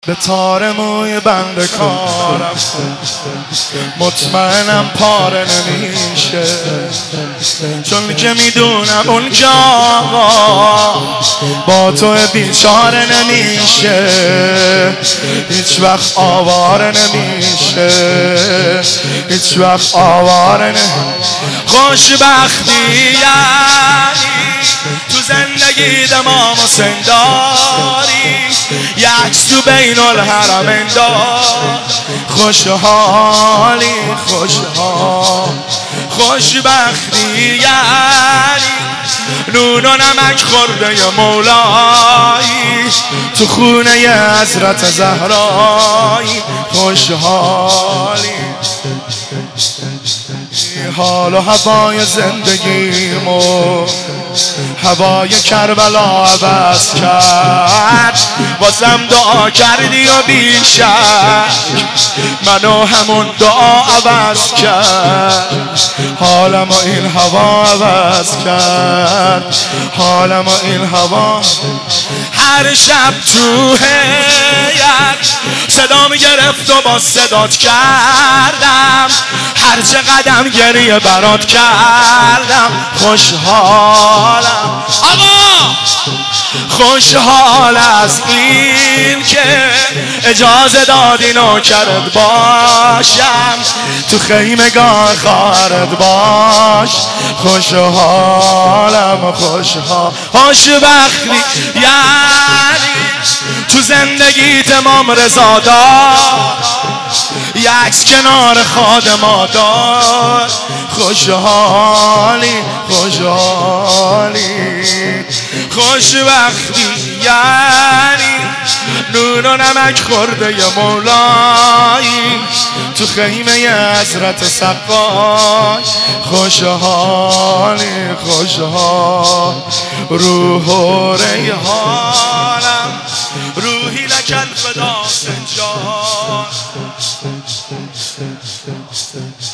به تار موی بند کارم مطمئنم پاره نمیشه، چون که میدونم اونجا با تو بیچاره نمیشه، هیچ وقت آواره نمیشه، هیچ وقت آواره نمیشه. خوشبختی یعنی تو زندگی دمام و سنداری، یه عکس تو بین الحرم اندار. خوشحالی خوشبختی یعنی نون و نمک خورده ی مولایی تو خونه ی حضرت زهرایی. خوشحالی حال و هوای زندگیمو هوای کربلا عوض کرد، بازم دعا کردی و بیشک منو همون دعا عوض کرد. حالمو این هوا عوض کرد، حالمو این هوا. هر شب تو هیئت صدام گرفت و با صدات کردم، هر چه قدم گریه برات کردم. خوشحالم آقا، خوشحال از این که اجازه دادی نوکرت باشم، تو خیمگاه خواهرت باش. خوشحالم خوشبختی یعنی تو زندگی تمام رضا دار، یه عکس کنار خادما دار. خوشحالی خوشبختی یعنی نون و نمک خورده ی مولایی تو خیمه ی حضرت سقای. خوشحالی روح و ریحانم، روحی لک الفدا سنجان.